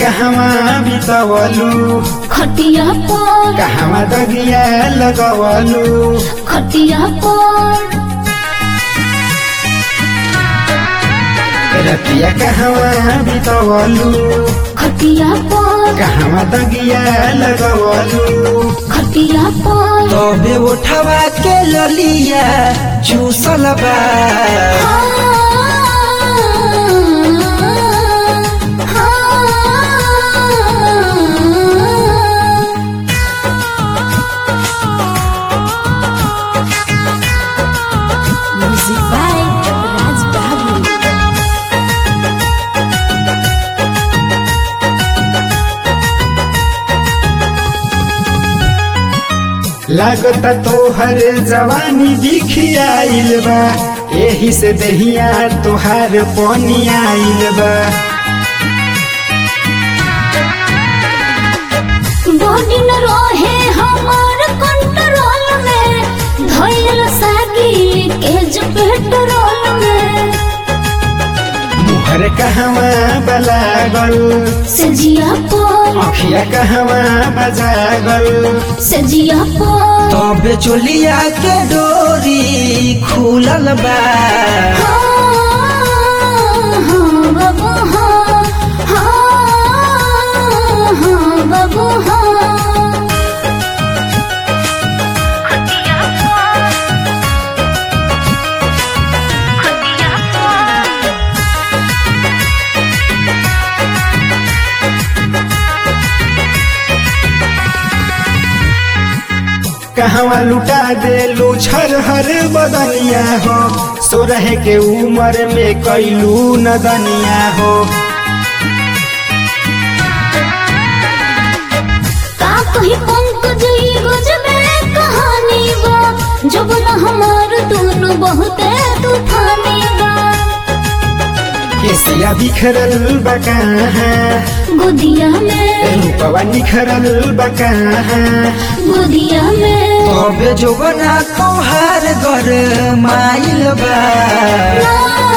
कहवा बितवलू खटिया पर कहवा दगिया लगवलू खटिया पर रतिया कहवा बितवलू खटिया पर कहवा दगिया लगवलू खटिया पर तबे उठवा के ललिया चूसल बा Music by Raj Babu. लागता तोहर जवानी दिखियाइल बा एही से दहिया तोहार पानी आइल बा बॉडी न रहे हमार कंट्रोल में धइल सागिल के जो पेट्रोल में मुहर कहवा बलागल सजिया पर अखिया कहवा बजागल सजिया पर तबे चोलिया के डोरी खुलल बा बाबू बाबू कहवा लुटा देलू छरहर बदनिया हो सोरह के उम्र में कैलू नदनिया हो का कही पंकज गजबे कहानी बा जब न हमार दोनों बहुते तूफानी बा केसिया बिखरल बकाहा गोदिया में रूपवा निखरल बकाहा गोदिया में तबे जोगना तोहार घर माइल बा ना